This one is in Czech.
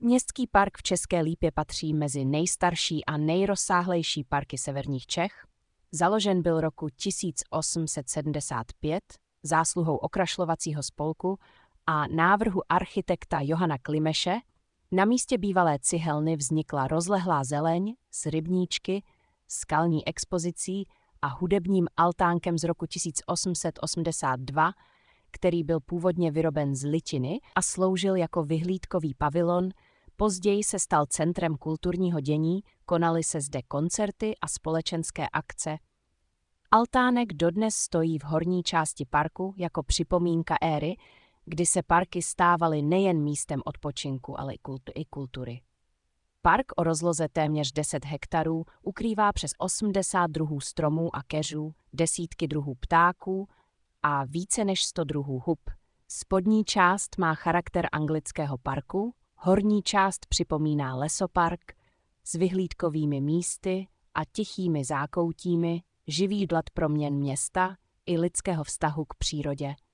Městský park v České Lípě patří mezi nejstarší a nejrozsáhlejší parky severních Čech. Založen byl roku 1875 zásluhou okrašlovacího spolku a návrhu architekta Johana Klimeše. Na místě bývalé cihelny vznikla rozlehlá zeleň s rybníčky, skalní expozicí a hudebním altánkem z roku 1882, který byl původně vyroben z litiny a sloužil jako vyhlídkový pavilon. Později se stal centrem kulturního dění, konaly se zde koncerty a společenské akce. Altánek dodnes stojí v horní části parku jako připomínka éry, kdy se parky stávaly nejen místem odpočinku, ale i kultury. Park o rozloze téměř 10 hektarů ukrývá přes 80 druhů stromů a keřů, desítky druhů ptáků a více než 100 druhů hub. Spodní část má charakter anglického parku, horní část připomíná lesopark s vyhlídkovými místy a tichými zákoutími, živý dlat proměn města i lidského vztahu k přírodě.